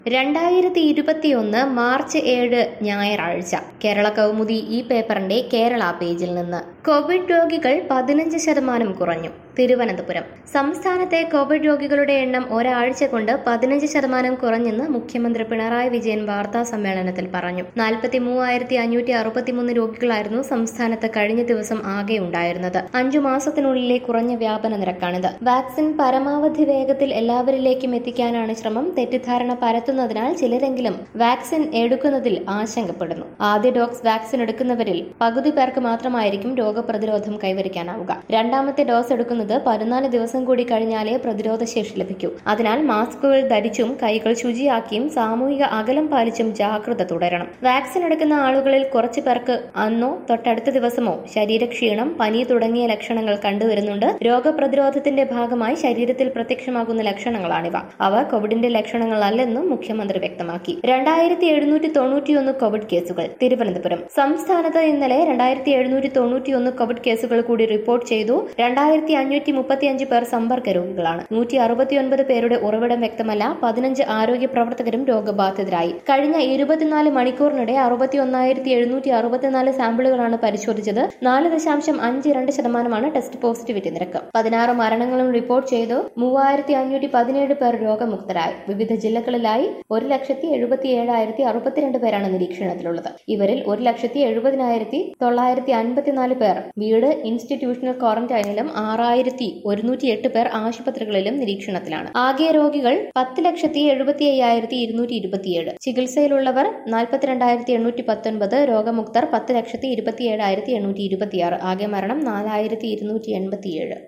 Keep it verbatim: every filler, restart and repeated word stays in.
രണ്ടായിരത്തി ഇരുപത്തിയൊന്ന് മാർച്ച് ഏഴ് ഞായറാഴ്ച കേരള കൗമുദി ഈ പേപ്പറിന്റെ കേരള പേജിൽ നിന്ന് കോവിഡ് രോഗികൾ പതിനഞ്ച് ശതമാനം കുറഞ്ഞു. തിരുവനന്തപുരം സംസ്ഥാനത്തെ കോവിഡ് രോഗികളുടെ എണ്ണം ഒരാഴ്ച കൊണ്ട് പതിനഞ്ച് ശതമാനം കുറഞ്ഞെന്ന് മുഖ്യമന്ത്രി പിണറായി വിജയൻ വാർത്താ സമ്മേളനത്തിൽ പറഞ്ഞു. നാൽപ്പത്തി മൂവായിരത്തി അഞ്ഞൂറ്റി അറുപത്തിമൂന്ന് രോഗികളായിരുന്നു സംസ്ഥാനത്ത് കഴിഞ്ഞ ദിവസം ആകെ ഉണ്ടായിരുന്നത്. അഞ്ചു മാസത്തിനുള്ളിലെ കുറഞ്ഞ വ്യാപന നിരക്കാണിത്. വാക്സിൻ പരമാവധി വേഗത്തിൽ എല്ലാവരിലേക്കും എത്തിക്കാനാണ് ശ്രമം. തെറ്റിദ്ധാരണ പരത്തുന്നതിനാൽ ചിലരെങ്കിലും വാക്സിൻ എടുക്കുന്നതിൽ ആശങ്കപ്പെടുന്നു. ആദ്യ ഡോസ് വാക്സിൻ എടുക്കുന്നവരിൽ പകുതി പേർക്ക് മാത്രമായിരിക്കും രോഗപ്രതിരോധം കൈവരിക്കാനാവുക. രണ്ടാമത്തെ ഡോസ് എടുക്കുന്നത് പതിനാല് ദിവസം കൂടി കഴിഞ്ഞാലേ പ്രതിരോധ ശേഷി ലഭിക്കൂ. അതിനാൽ മാസ്കുകൾ ധരിച്ചും കൈകൾ ശുചിയാക്കിയും സാമൂഹിക അകലം പാലിച്ചും ജാഗ്രത തുടരണം. വാക്സിൻ എടുക്കുന്ന ആളുകളിൽ കുറച്ചു പേർക്ക് അന്നോ തൊട്ടടുത്ത ദിവസമോ ശരീരക്ഷീണം, പനി തുടങ്ങിയ ലക്ഷണങ്ങൾ കണ്ടുവരുന്നുണ്ട്. രോഗപ്രതിരോധത്തിന്റെ ഭാഗമായി ശരീരത്തിൽ പ്രത്യക്ഷമാകുന്ന ലക്ഷണങ്ങളാണിവ. അവ കോവിഡിന്റെ ലക്ഷണങ്ങളല്ലെന്നും മുഖ്യമന്ത്രി വ്യക്തമാക്കി. രണ്ടായിരത്തി എഴുന്നൂറ്റി തൊണ്ണൂറ്റിയൊന്ന് കോവിഡ് കേസുകൾ. തിരുവനന്തപുരം സംസ്ഥാനത്ത് ഇന്നലെ രണ്ടായിരത്തി എഴുന്നൂറ്റി തൊണ്ണൂറ്റിയൊന്ന് കോവിഡ് കേസുകൾ കൂടി റിപ്പോർട്ട് ചെയ്തു. രണ്ടായിരത്തി അഞ്ഞൂറ്റി മുപ്പത്തിയഞ്ച് പേർ സമ്പർക്ക രോഗികളാണ്. നൂറ്റി അറുപത്തിയൊൻപത് പേരുടെ ഉറവിടം വ്യക്തമല്ല. പതിനഞ്ച് ആരോഗ്യ പ്രവർത്തകരും രോഗബാധിതരായി. കഴിഞ്ഞ ഇരുപത്തിനാല് മണിക്കൂറിനിടെ അറുപത്തി ഒന്നായിരത്തി എഴുന്നൂറ്റി അറുപത്തിനാല് സാമ്പിളുകളാണ് പരിശോധിച്ചത്. നാല് ദശാംശം അഞ്ച് രണ്ട് ശതമാനമാണ് ടെസ്റ്റ് പോസിറ്റിവിറ്റി നിരക്ക്. പതിനാറ് മരണങ്ങളും റിപ്പോർട്ട് ചെയ്തു. മൂവായിരത്തി അഞ്ഞൂറ്റി പതിനേഴ് പേർ രോഗമുക്തരായി. വിവിധ ജില്ലകളിലായി ഒരു ലക്ഷത്തി എഴുപത്തി ഏഴായിരത്തി അറുപത്തിരണ്ട് പേരാണ് നിരീക്ഷണത്തിലുള്ളത്. ഇവരിൽ ഒരു ലക്ഷത്തി എഴുപതിനായിരത്തി തൊള്ളായിരത്തി അൻപത്തിനാല് പേർ വീട് ഇൻസ്റ്റിറ്റ്യൂഷണൽ ക്വാറന്റൈനിലും ആറായിരത്തി ഒരുന്നൂറ്റി എട്ട് പേർ ആശുപത്രികളിലും നിരീക്ഷണത്തിലാണ്. ആകെ രോഗികൾ പത്ത് ലക്ഷത്തി എഴുപത്തി അയ്യായിരത്തി ഇരുന്നൂറ്റി ഇരുപത്തിയേഴ്. ചികിത്സയിലുള്ളവർ നാൽപ്പത്തിരണ്ടായിരത്തി എണ്ണൂറ്റി പത്തൊൻപത്. രോഗമുക്തർ പത്ത് ലക്ഷത്തി ഇരുപത്തി ഏഴായിരത്തി എണ്ണൂറ്റി ഇരുപത്തിയാറ്. ആകെ മരണം നാലായിരത്തി ഇരുന്നൂറ്റി എൺപത്തിയേഴ്.